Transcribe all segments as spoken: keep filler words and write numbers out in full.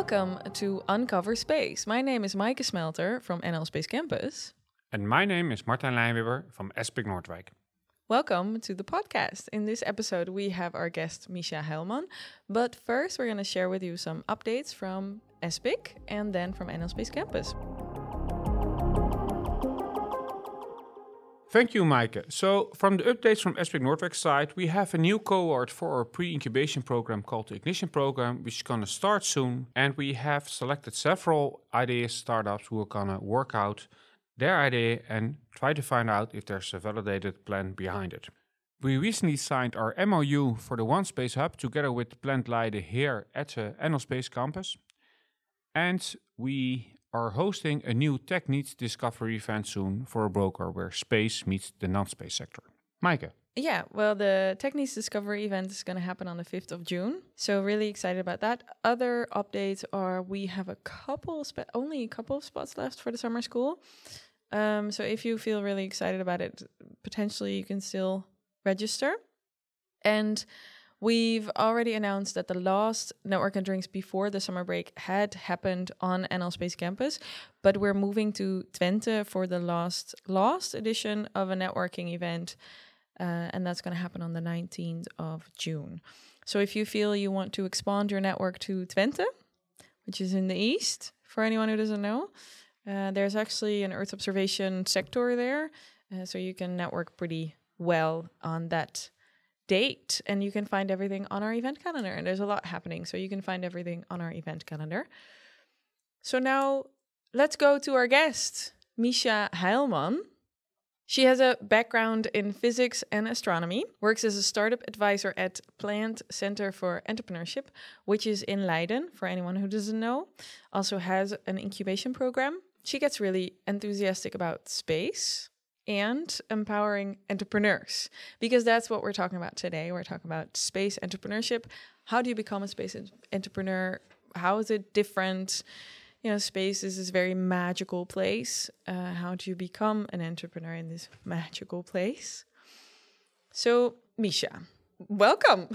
Welcome to Uncover Space. My name is Maaike Smelter from N L Space Campus. And my name is Martijn Lijnwibber from Espic Noordwijk. Welcome to the podcast. In this episode, we have our guest Misha Heilman. But first, we're going to share with you some updates from Espic and then from N L Space Campus. Thank you, Maaike. So, from the updates from Espic Noordwijk side, we have a new cohort for our pre-incubation program called the Ignition Program, which is going to start soon. And we have selected several ideas startups who are going to work out their idea and try to find out if there's a validated plan behind it. We recently signed our M O U for the One Space Hub together with Plant Leiden here at the N L Space Campus. And we are hosting a new Tech Needs Discovery event soon for a broker where space meets the non-space sector. Maaike. Yeah, well, the Tech Needs Discovery event is going to happen on the fifth of June. So really excited about that. Other updates are we have a couple, spe- only a couple of spots left for the summer school. Um, so if you feel really excited about it, potentially you can still register. And we've already announced that the last Network and Drinks before the summer break had happened on N L Space Campus, but we're moving to Twente for the last last edition of a networking event, uh, and that's going to happen on the nineteenth of June. So if you feel you want to expand your network to Twente, which is in the east, for anyone who doesn't know, uh, there's actually an Earth observation sector there, uh, so you can network pretty well on that date, and you can find everything on our event calendar, and there's a lot happening, so you can find everything on our event calendar. So now let's go to our guest, Misha Heilman. She has a background in physics and astronomy, works as a startup advisor at Plant Center for Entrepreneurship, which is in Leiden, for anyone who doesn't know. Also has an incubation program. She gets really enthusiastic about space and empowering entrepreneurs, because that's what we're talking about today. We're talking about space entrepreneurship. How do you become a space entrepreneur? How is it different? You know, space is this very magical place. Uh, how do you become an entrepreneur in this magical place? So, Misha, welcome.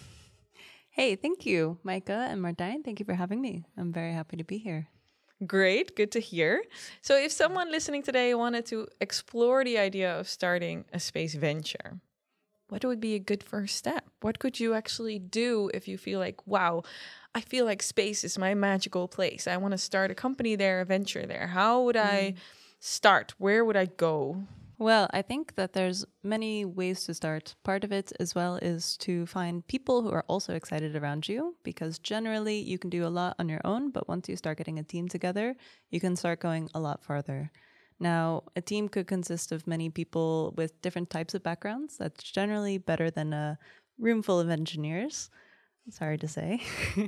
Hey, thank you, Maaike and Martijn. Thank you for having me. I'm very happy to be here. Great, good to hear. So if someone listening today wanted to explore the idea of starting a space venture, what would be a good first step? What could you actually do if you feel like, wow, I feel like space is my magical place. I want to start a company there, a venture there. How would I start? Where would I go? Well, I think that there's many ways to start. Part of it as well is to find people who are also excited around you, because generally you can do a lot on your own, but once you start getting a team together, you can start going a lot farther. Now, a team could consist of many people with different types of backgrounds. That's generally better than a room full of engineers. Sorry to say.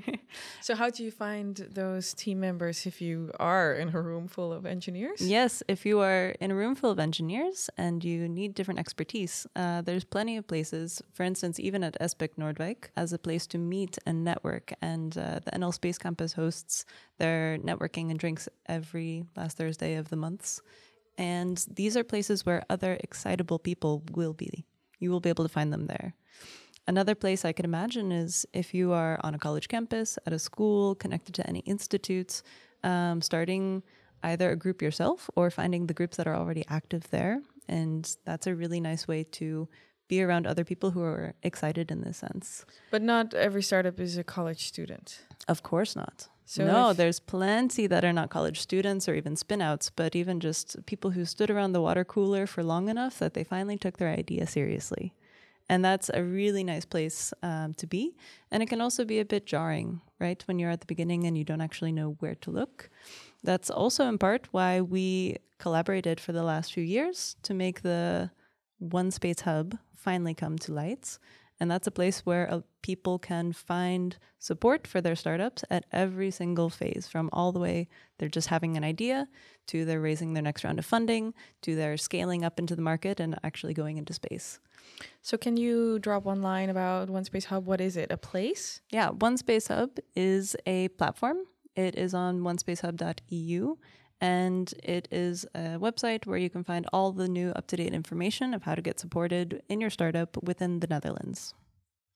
So how do you find those team members if you are in a room full of engineers? Yes, if you are in a room full of engineers and you need different expertise, uh, there's plenty of places, for instance, even at Espic Noordwijk, as a place to meet and network. And uh, the N L Space Campus hosts their networking and drinks every last Thursday of the months. And these are places where other excitable people will be. You will be able to find them there. Another place I could imagine is if you are on a college campus, at a school, connected to any institutes, um, starting either a group yourself or finding the groups that are already active there. And that's a really nice way to be around other people who are excited in this sense. But not every startup is a college student. Of course not. So no, there's plenty that are not college students or even spin-outs, but even just people who stood around the water cooler for long enough that they finally took their idea seriously. And that's a really nice place um, to be. And it can also be a bit jarring, right? When you're at the beginning and you don't actually know where to look. That's also in part why we collaborated for the last few years to make the One Space Hub finally come to light. And that's a place where uh, people can find support for their startups at every single phase, from all the way they're just having an idea, to they're raising their next round of funding, to they're scaling up into the market and actually going into space. So can you drop one line about One Space Hub? What is it? A place? Yeah, One Space Hub is a platform. It is on one space hub dot e u. And it is a website where you can find all the new up-to-date information of how to get supported in your startup within the Netherlands.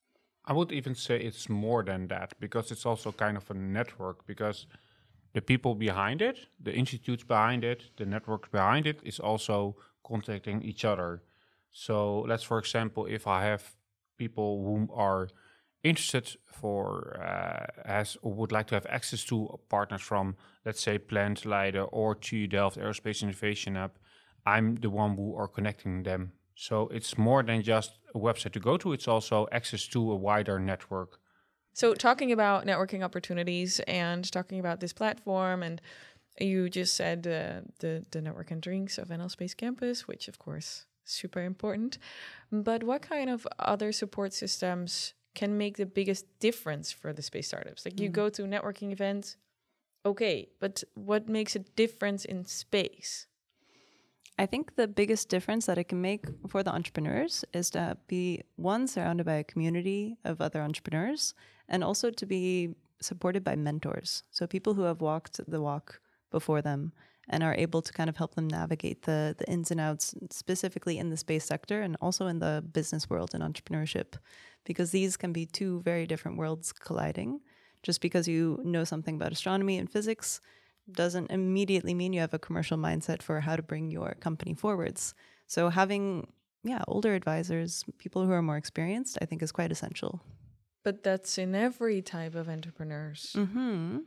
I would even say it's more than that, because it's also kind of a network, because the people behind it, the institutes behind it, the network behind it is also contacting each other. So let's, for example, if I have people who are interested for, uh, has or would like to have access to partners from, let's say, Plant Leiden or T U Delft Aerospace Innovation Hub, I'm the one who are connecting them. So it's more than just a website to go to, it's also access to a wider network. So talking about networking opportunities and talking about this platform, and you just said uh, the, the network and drinks of N L Space Campus, which of course is super important. But what kind of other support systems can make the biggest difference for the space startups? Like, you Mm. go to networking events, okay, but what makes a difference in space? I think the biggest difference that it can make for the entrepreneurs is to be, one, surrounded by a community of other entrepreneurs, and also to be supported by mentors. So people who have walked the walk before them and are able to kind of help them navigate the, the ins and outs, specifically in the space sector and also in the business world and entrepreneurship, because these can be two very different worlds colliding. Just because you know something about astronomy and physics doesn't immediately mean you have a commercial mindset for how to bring your company forwards. So having, yeah, older advisors, people who are more experienced, I think is quite essential. But that's in every type of entrepreneurs, Mm-hmm.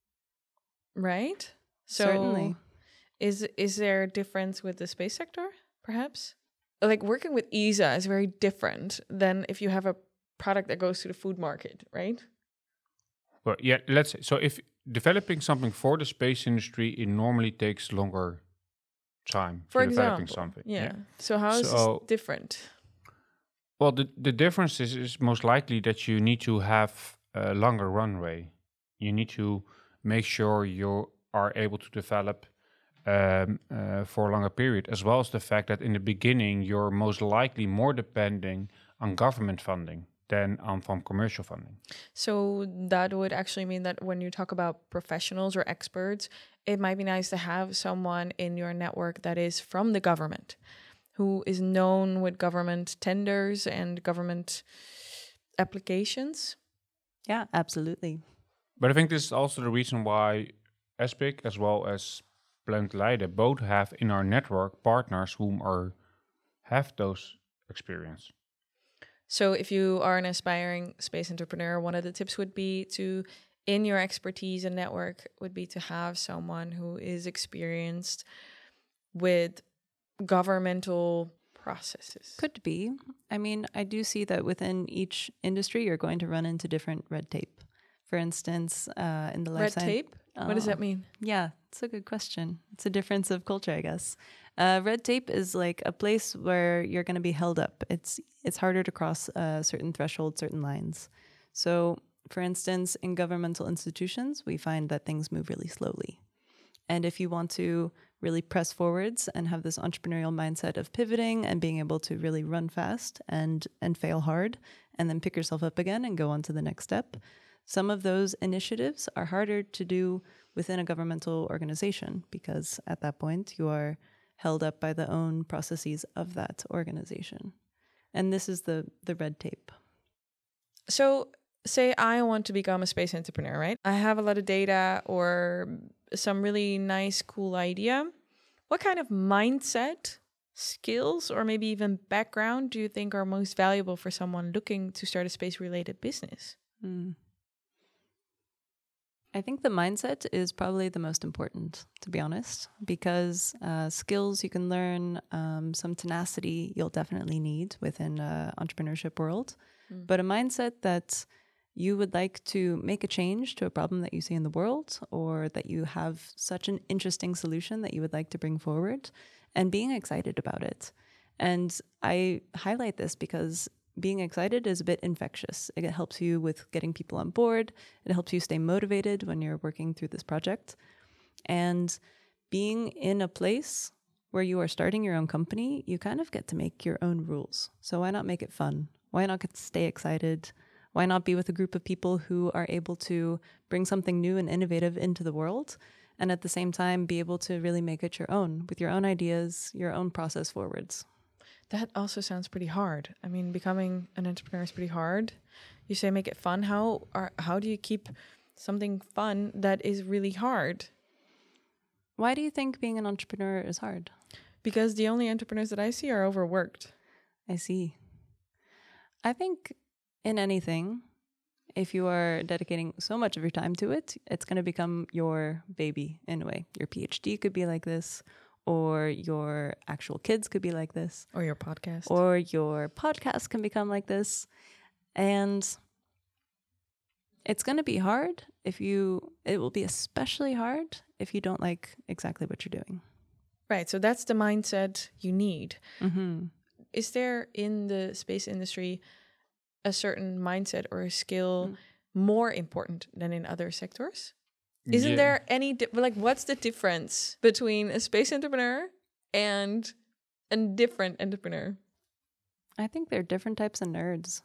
right? So Certainly. Is is there a difference with the space sector, perhaps? Like, working with E S A is very different than if you have a product that goes to the food market, right? Well, yeah, let's say, so if developing something for the space industry, it normally takes longer time For to developing example, something. yeah. So how is So- this different? Well, the, the difference is, is most likely that you need to have a longer runway. You need to make sure you are able to develop um, uh, for a longer period, as well as the fact that in the beginning, you're most likely more depending on government funding than on from commercial funding. So that would actually mean that when you talk about professionals or experts, it might be nice to have someone in your network that is from the government, who is known with government tenders and government applications. Yeah, absolutely. But I think this is also the reason why ESPIC as well as Plant Leiden both have in our network partners whom are have those experience. So if you are an aspiring space entrepreneur, one of the tips would be to, in your expertise and network, would be to have someone who is experienced with governmental processes. Could be. I mean, I do see that within each industry, you're going to run into different red tape. For instance, uh, in the life Red science... tape? What does that Oh. mean? Yeah, it's a good question. It's a difference of culture, I guess. Uh, red tape is like a place where you're going to be held up. It's it's harder to cross uh, certain thresholds, certain lines. So, for instance, in governmental institutions, we find that things move really slowly. And if you want to really press forwards and have this entrepreneurial mindset of pivoting and being able to really run fast and and fail hard and then pick yourself up again and go on to the next step, some of those initiatives are harder to do within a governmental organization, because at that point you are held up by the own processes of that organization. And this is the the red tape. So say I want to become a space entrepreneur, right? I have a lot of data or some really nice, cool idea. What kind of mindset, skills, or maybe even background do you think are most valuable for someone looking to start a space-related business? Mm. I think the mindset is probably the most important, to be honest, because uh, skills you can learn, um, some tenacity you'll definitely need within uh, entrepreneurship world, Mm. but a mindset that you would like to make a change to a problem that you see in the world, or that you have such an interesting solution that you would like to bring forward, and being excited about it. And I highlight this because being excited is a bit infectious. It helps you with getting people on board. It helps you stay motivated when you're working through this project. And being in a place where you are starting your own company, you kind of get to make your own rules. So why not make it fun? Why not get to stay excited? Why not be with a group of people who are able to bring something new and innovative into the world, and at the same time be able to really make it your own, with your own ideas, your own process forwards? That also sounds pretty hard. I mean, becoming an entrepreneur is pretty hard. You say make it fun. How are how do you keep something fun that is really hard? Why do you think being an entrepreneur is hard? Because the only entrepreneurs that I see are overworked. I see. I think in anything, if you are dedicating so much of your time to it, it's going to become your baby in a way. Your PhD could be like this, or your actual kids could be like this. Or your podcast. Or your podcast can become like this. And it's going to be hard if you, it will be especially hard if you don't like exactly what you're doing. Right. So that's the mindset you need. Mm-hmm. Is there in the space industry a certain mindset or a skill mm. more important than in other sectors? Isn't yeah. there any, di- like, what's the difference between a space entrepreneur and a different entrepreneur? I think they're different types of nerds.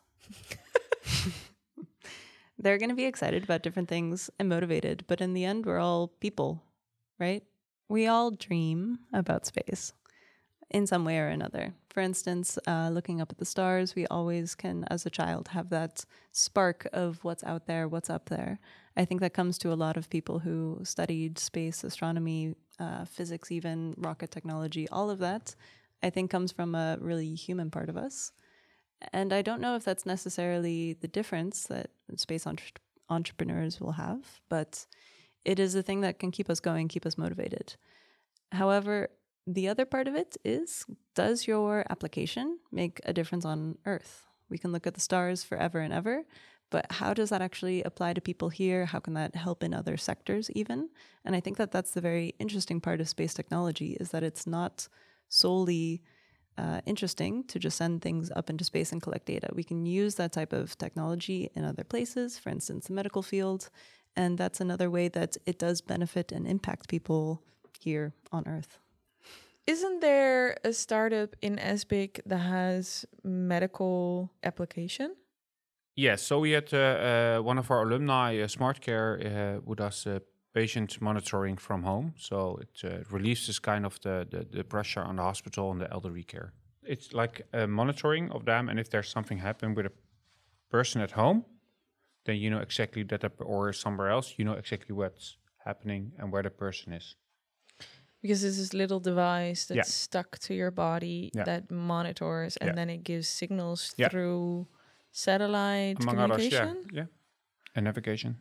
They're going to be excited about different things and motivated, but in the end, we're all people, right? We all dream about space in some way or another. For instance, uh, looking up at the stars, we always can, as a child, have that spark of what's out there, what's up there. I think that comes to a lot of people who studied space, astronomy, uh, physics, even rocket technology, all of that, I think comes from a really human part of us. And I don't know if that's necessarily the difference that space entre- entrepreneurs will have, but it is a thing that can keep us going, keep us motivated. However, the other part of it is, does your application make a difference on Earth? We can look at the stars forever and ever, but how does that actually apply to people here? How can that help in other sectors even? And I think that that's the very interesting part of space technology, is that it's not solely uh, interesting to just send things up into space and collect data. We can use that type of technology in other places, for instance, the medical field, and that's another way that it does benefit and impact people here on Earth. Isn't there a startup in S B I C that has medical application? Yes, so we had uh, uh, one of our alumni, uh, SmartCare, uh, who does uh, patient monitoring from home. So it uh, relieves kind of the, the, the pressure on the hospital and the elderly care. It's like uh, monitoring of them, and if there's something happening with a person at home, then you know exactly that, or somewhere else, you know exactly what's happening and where the person is. Because it's this little device that's yeah. stuck to your body yeah. that monitors, and yeah. then it gives signals yeah. through satellite Among communication? Others, yeah. yeah, and navigation.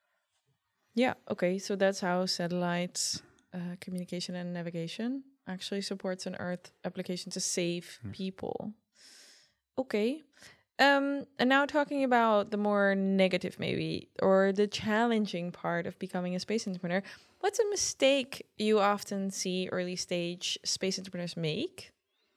Yeah, okay, so that's how satellite uh, communication and navigation actually supports an Earth application to save mm. people. Okay. Um, and now talking about the more negative maybe, or the challenging part of becoming a space entrepreneur, what's a mistake you often see early stage space entrepreneurs make?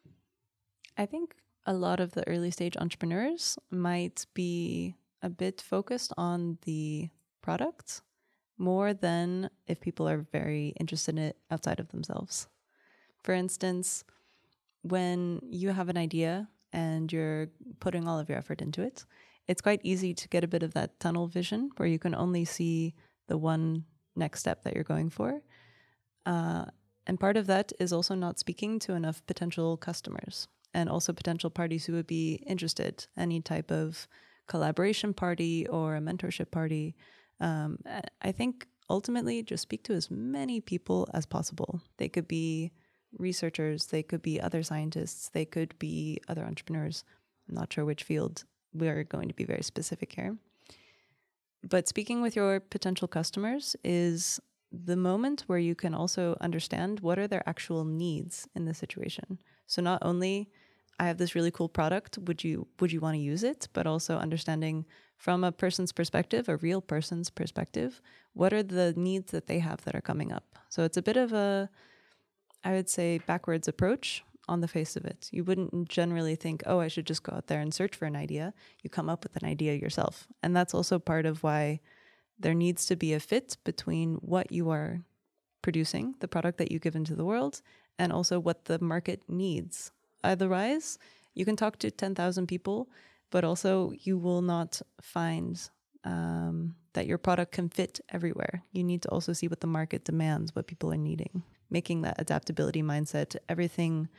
I think a lot of the early stage entrepreneurs might be a bit focused on the product more than if people are very interested in it outside of themselves. For instance, when you have an idea and you're putting all of your effort into it, it's quite easy to get a bit of that tunnel vision where you can only see the one next step that you're going for. Uh, and part of that is also not speaking to enough potential customers and also potential parties who would be interested, any type of collaboration party or a mentorship party. Um, I think ultimately just speak to as many people as possible. They could be researchers, they could be other scientists, they could be other entrepreneurs. I'm not sure which field. We're going to be very specific here. But speaking with your potential customers is the moment where you can also understand what are their actual needs in the situation. So not only I have this really cool product, would you would you want to use it, but also understanding from a person's perspective, a real person's perspective, what are the needs that they have that are coming up. So it's a bit of a, I would say, backwards approach on the face of it. You wouldn't generally think, oh, I should just go out there and search for an idea. You come up with an idea yourself. And that's also part of why there needs to be a fit between what you are producing, the product that you give into the world, and also what the market needs. Otherwise, you can talk to ten thousand people, but also you will not find um, that your product can fit everywhere. You need to also see what the market demands, what people are needing. Making that adaptability mindset, everything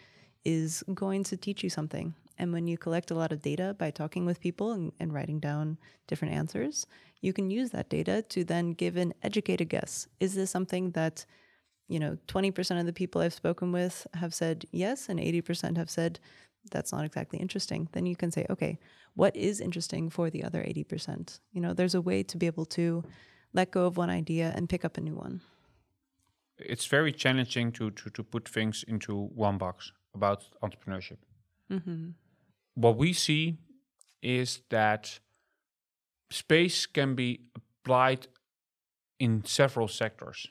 is going to teach you something. And when you collect a lot of data by talking with people and, and writing down different answers, you can use that data to then give an educated guess. Is this something that, you know, twenty percent of the people I've spoken with have said yes, and eighty percent have said that's not exactly interesting? Then you can say, okay, what is interesting for the other eighty percent? You know, there's a way to be able to let go of one idea and pick up a new one. It's very challenging to, to, to put things into one box about entrepreneurship. Mm-hmm. What we see is that space can be applied in several sectors.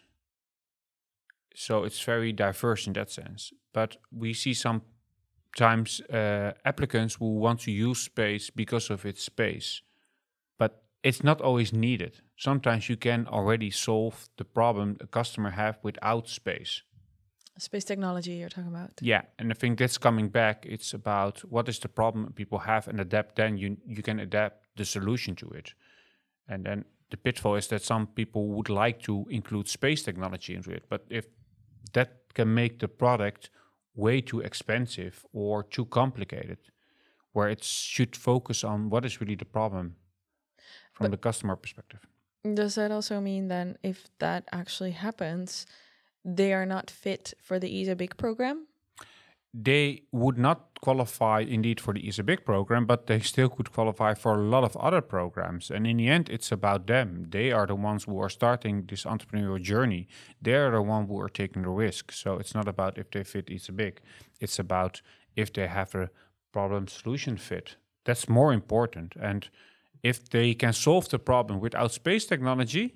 So it's very diverse in that sense. But we see sometimes uh, applicants who want to use space because of its space. But it's not always needed. Sometimes you can already solve the problem a customer have without space. Space technology you're talking about. Yeah, and I think that's coming back. It's about what is the problem people have and adapt. Then you you can adapt the solution to it. And then the pitfall is that some people would like to include space technology into it. But if that can make the product way too expensive or too complicated, where it should focus on what is really the problem from but the customer perspective. Does that also mean then if that actually happens, they are not fit for the E S A B I C program? They would not qualify indeed for the E S A B I C program, but they still could qualify for a lot of other programs. And in the end, it's about them. They are the ones who are starting this entrepreneurial journey. They are the ones who are taking the risk. So it's not about if they fit E S A B I C. It's about if they have a problem solution fit. That's more important. And if they can solve the problem without space technology,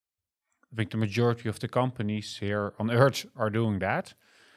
I think the majority of the companies here on Earth are doing that.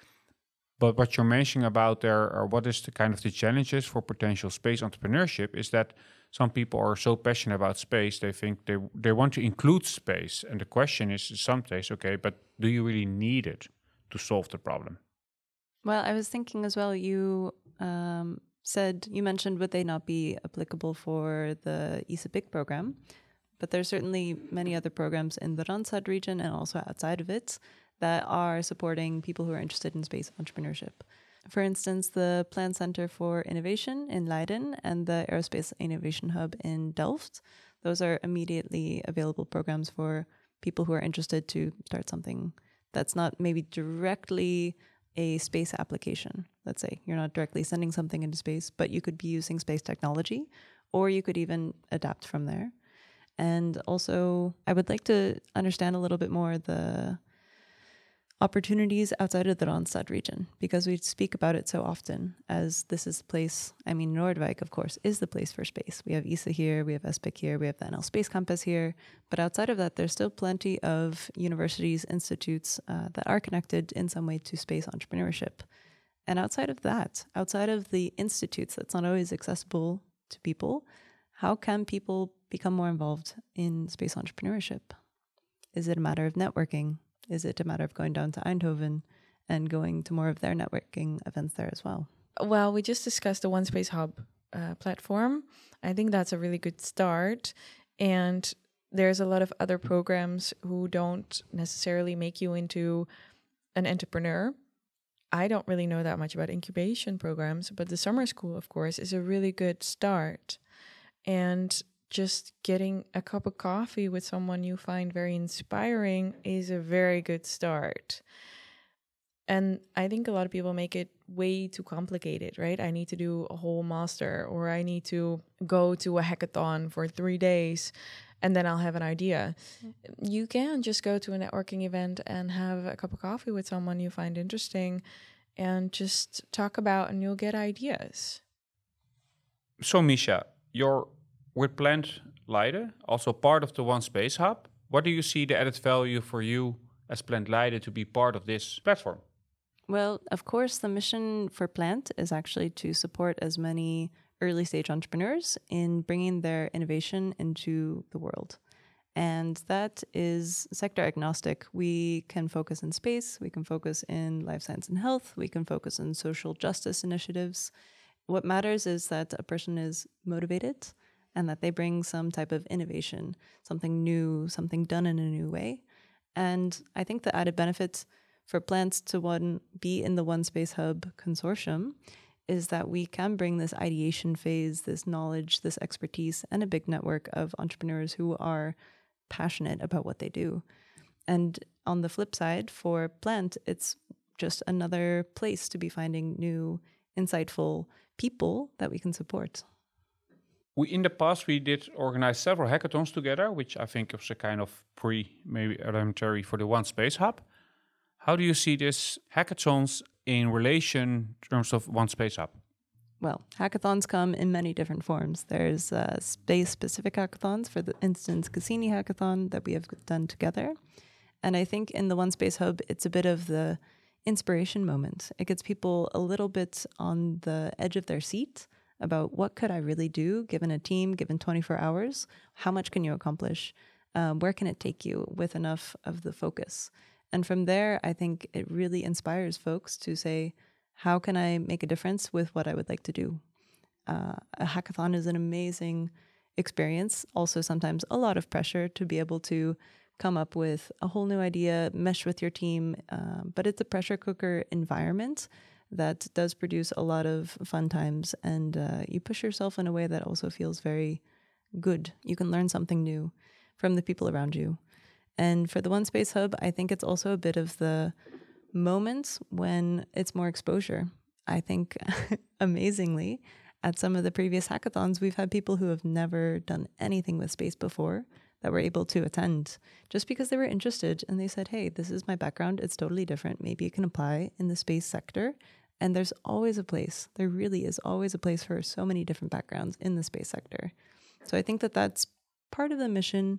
But what you're mentioning about there, or what is the kind of the challenges for potential space entrepreneurship, is that some people are so passionate about space, they think they they want to include space. And the question is sometimes, okay, but do you really need it to solve the problem? Well, I was thinking as well, you um, said, you mentioned would they not be applicable for the E S A B I C program? But there's certainly many other programs in the Randstad region and also outside of it that are supporting people who are interested in space entrepreneurship. For instance, the Plan Center for Innovation in Leiden and the Aerospace Innovation Hub in Delft. Those are immediately available programs for people who are interested to start something that's not maybe directly a space application. Let's say you're not directly sending something into space, but you could be using space technology, or you could even adapt from there. And also, I would like to understand a little bit more the opportunities outside of the Randstad region, because we speak about it so often as this is the place. I mean, Noordwijk, of course, is the place for space. We have E S A here, we have E S P I C here, we have the N L Space Campus here. But outside of that, there's still plenty of universities, institutes uh, that are connected in some way to space entrepreneurship. And outside of that, outside of the institutes, that's not always accessible to people, how can people become more involved in space entrepreneurship? Is it a matter of networking? Is it a matter of going down to Eindhoven and going to more of their networking events there as well? Well, we just discussed the One Space Hub uh, platform. I think that's a really good start. And there's a lot of other programs who don't necessarily make you into an entrepreneur. I don't really know that much about incubation programs, but the summer school, of course, is a really good start. And just getting a cup of coffee with someone you find very inspiring is a very good start. And I think a lot of people make it way too complicated, right? I need to do a whole master, or I need to go to a hackathon for three days and then I'll have an idea. Mm-hmm. You can just go to a networking event and have a cup of coffee with someone you find interesting and just talk about, and you'll get ideas. So, Misha, you're with Plant Leiden, also part of the One Space Hub. What do you see the added value for you as Plant Leiden to be part of this platform? Well, of course, the mission for Plant is actually to support as many early stage entrepreneurs in bringing their innovation into the world. And that is sector agnostic. We can focus in space, we can focus in life science and health, we can focus in social justice initiatives. What matters is that a person is motivated and that they bring some type of innovation, something new, something done in a new way. And I think the added benefit for Plant to one be in the One Space Hub consortium is that we can bring this ideation phase, this knowledge, this expertise, and a big network of entrepreneurs who are passionate about what they do. And on the flip side, for Plant, it's just another place to be finding new, insightful people that we can support. We in the past we did organize several hackathons together, which I think was a kind of pre, maybe elementary for the One Space Hub. How do you see this hackathons in relation in terms of One Space Hub? Well, hackathons come in many different forms. There's uh, space-specific hackathons, for the instance, Cassini Hackathon that we have done together. And I think in the One Space Hub, it's a bit of the inspiration moment. It gets people a little bit on the edge of their seat about what could I really do given a team, given twenty-four hours? How much can you accomplish? Um, where can it take you with enough of the focus? And from there, I think it really inspires folks to say, how can I make a difference with what I would like to do? Uh, a hackathon is an amazing experience. Also, sometimes a lot of pressure to be able to come up with a whole new idea, mesh with your team. Uh, but it's a pressure cooker environment that does produce a lot of fun times. And uh, you push yourself in a way that also feels very good. You can learn something new from the people around you. And for the One Space Hub, I think it's also a bit of the moments when it's more exposure. I think, amazingly, at some of the previous hackathons, we've had people who have never done anything with space before that were able to attend just because they were interested. And they said, hey, this is my background. It's totally different. Maybe it can apply in the space sector. And there's always a place. There really is always a place for so many different backgrounds in the space sector. So I think that that's part of the mission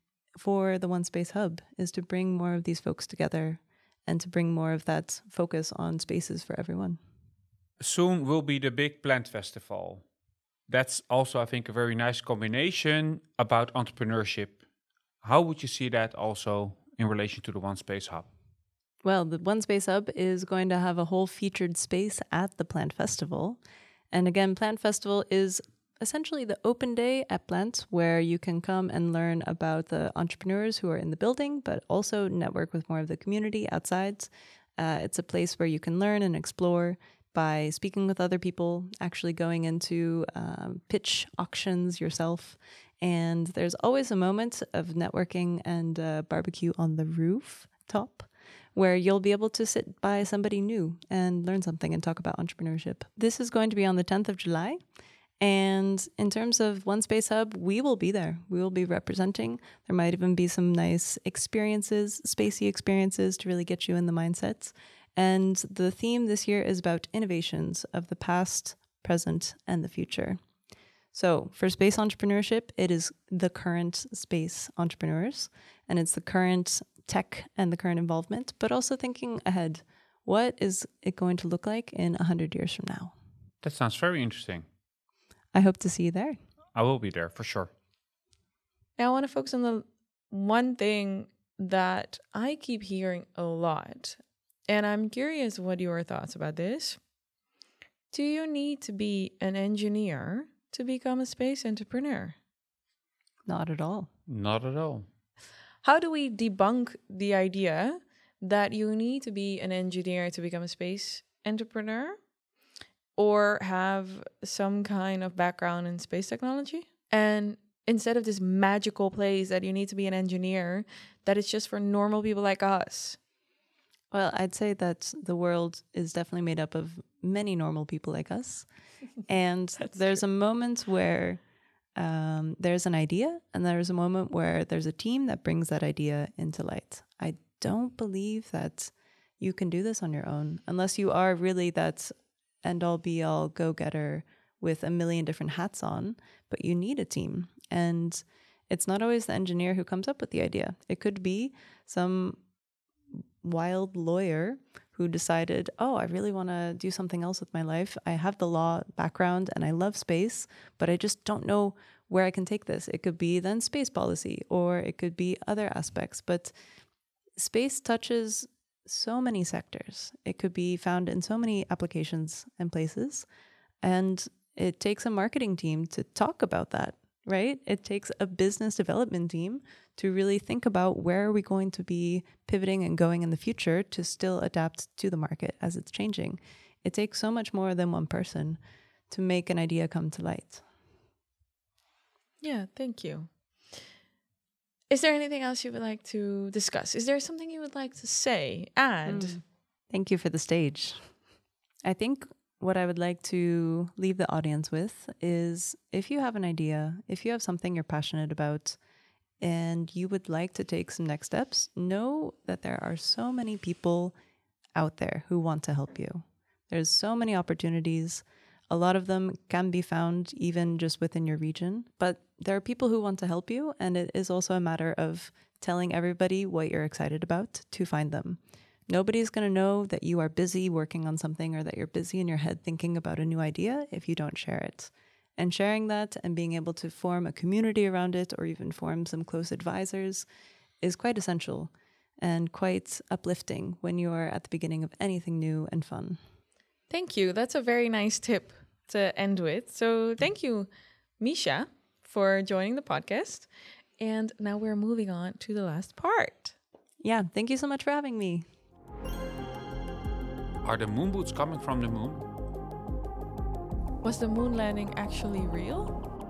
for the One Space Hub, is to bring more of these folks together and to bring more of that focus on spaces for everyone. Soon will be the big Plant Festival. That's also, I think, a very nice combination about entrepreneurship. How would you see that also in relation to the One Space Hub? Well, the One Space Hub is going to have a whole featured space at the Plant Festival. And again, Plant Festival is essentially the open day at Plant, where you can come and learn about the entrepreneurs who are in the building, but also network with more of the community outside. Uh, it's a place where you can learn and explore by speaking with other people, actually going into um, pitch auctions yourself. And there's always a moment of networking and uh, barbecue on the rooftop, where you'll be able to sit by somebody new and learn something and talk about entrepreneurship. This is going to be on the tenth of July. And in terms of One Space Hub, we will be there. We will be representing. There might even be some nice experiences, spacey experiences to really get you in the mindsets. And the theme this year is about innovations of the past, present, and the future. So for space entrepreneurship, it is the current space entrepreneurs, and it's the current tech and the current involvement, but also thinking ahead. What is it going to look like in one hundred years from now? That sounds very interesting. I hope to see you there. I will be there for sure. Now I want to focus on the one thing that I keep hearing a lot, and I'm curious what your thoughts about this. Do you need to be an engineer to become a space entrepreneur? Not at all. Not at all. How do we debunk the idea that you need to be an engineer to become a space entrepreneur, or have some kind of background in space technology? And instead of this magical place that you need to be an engineer, that it's just for normal people like us? Well, I'd say that the world is definitely made up of many normal people like us. And there's true. a moment where um, there's an idea, and there's a moment where there's a team that brings that idea into light. I don't believe that you can do this on your own unless you are really that end-all be-all go-getter with a million different hats on, but you need a team. And it's not always the engineer who comes up with the idea. It could be some wild lawyer who decided, oh, I really want to do something else with my life. I have the law background and I love space, but I just don't know where I can take this. It could be then space policy, or it could be other aspects. But space touches so many sectors. It could be found in so many applications and places. And it takes a marketing team to talk about that right? It takes a business development team to really think about where are we going to be pivoting and going in the future to still adapt to the market as it's changing. It takes so much more than one person to make an idea come to light. Yeah, thank you. Is there anything else you would like to discuss? Is there something you would like to say? And Mm. Thank you for the stage. I think what I would like to leave the audience with is if you have an idea, if you have something you're passionate about, and you would like to take some next steps, know that there are so many people out there who want to help you. There's so many opportunities. A lot of them can be found even just within your region, but there are people who want to help you, and it is also a matter of telling everybody what you're excited about to find them. Nobody's going to know that you are busy working on something or that you're busy in your head thinking about a new idea if you don't share it. And sharing that and being able to form a community around it or even form some close advisors is quite essential and quite uplifting when you are at the beginning of anything new and fun. thank you. That's a very nice tip to end with. So thank you, Misha, for joining the podcast. And now we're moving on to the last part. Yeah, thank you so much for having me. Are the moon boots coming from the moon? Was the moon landing actually real?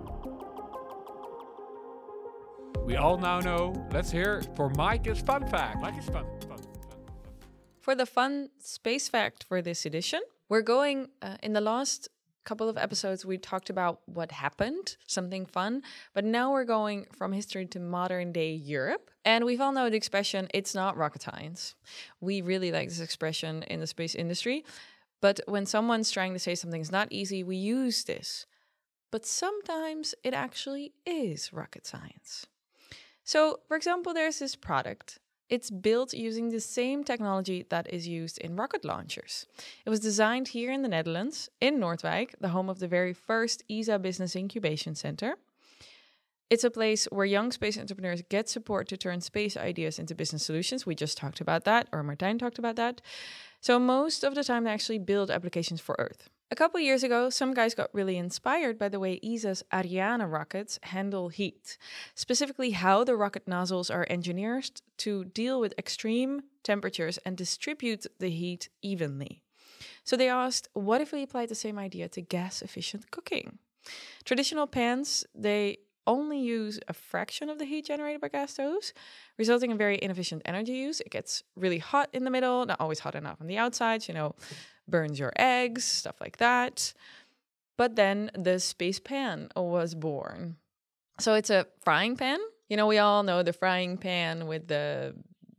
We all now know. Let's hear it for Mike's fun fact. Mike's fun, fun, fun, fun. For the fun space fact for this edition, we're going, uh, in the last couple of episodes, we talked about what happened, something fun, but now we're going from history to modern day Europe. And we've all know the expression, it's not rocket science. We really like this expression in the space industry. But when someone's trying to say something's not easy, we use this. But sometimes it actually is rocket science. So, for example, there's this product. It's built using the same technology that is used in rocket launchers. It was designed here in the Netherlands, in Noordwijk, the home of the very first E S A Business Incubation Center. It's a place where young space entrepreneurs get support to turn space ideas into business solutions. We just talked about that, or Martijn talked about that. So most of the time, they actually build applications for Earth. A couple years ago, some guys got really inspired by the way E S A's Ariane rockets handle heat, specifically how the rocket nozzles are engineered to deal with extreme temperatures and distribute the heat evenly. So they asked, what if we applied the same idea to gas-efficient cooking? Traditional pans, they only use a fraction of the heat generated by gas stoves, resulting in very inefficient energy use. It gets really hot in the middle, not always hot enough on the outsides, you know, burns your eggs, stuff like that. But then the space pan was born. So it's a frying pan. You know, we all know the frying pan with the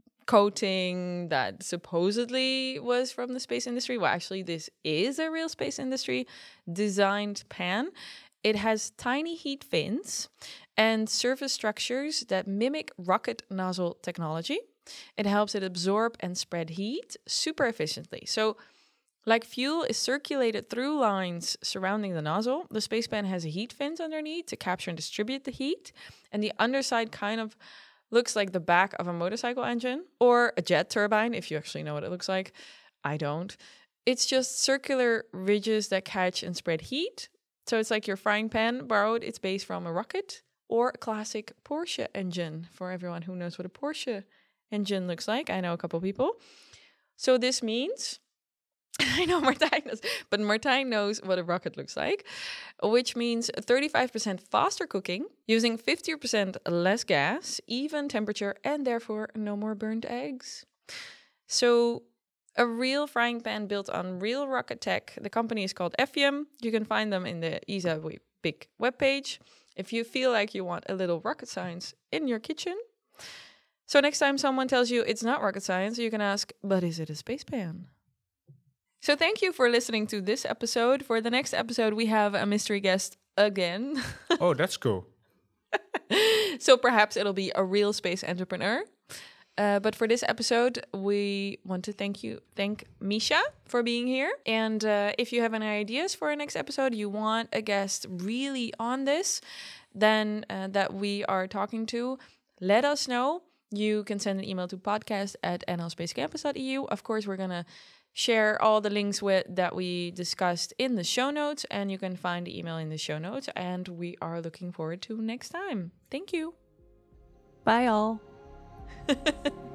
coating that supposedly was from the space industry. Well, actually, this is a real space industry designed pan. It has tiny heat fins and surface structures that mimic rocket nozzle technology. It helps it absorb and spread heat super efficiently. So, like fuel is circulated through lines surrounding the nozzle, the space pan has heat fins underneath to capture and distribute the heat. And the underside kind of looks like the back of a motorcycle engine or a jet turbine, if you actually know what it looks like. I don't. It's just circular ridges that catch and spread heat. So it's like your frying pan borrowed its base from a rocket or a classic Porsche engine, for everyone who knows what a Porsche engine looks like. I know a couple people. So this means, I know Martijn knows, but Martijn knows what a rocket looks like, which means thirty-five percent faster cooking, using fifty percent less gas, even temperature, and therefore no more burnt eggs. So a real frying pan built on real rocket tech. The company is called Effium. You can find them in the E S A big webpage if you feel like you want a little rocket science in your kitchen. So next time someone tells you it's not rocket science, you can ask, but is it a space pan? So thank you for listening to this episode. For the next episode, we have a mystery guest again. Oh, that's cool. So perhaps it'll be a real space entrepreneur. Uh, but for this episode, we want to thank you, thank Misha for being here. And uh, if you have any ideas for our next episode, you want a guest really on this, then uh, that we are talking to, let us know. You can send an email to podcast at n l space campus dot e u. Of course, we're going to share all the links with that we discussed in the show notes, and you can find the email in the show notes. And we are looking forward to next time. Thank you. Bye, all.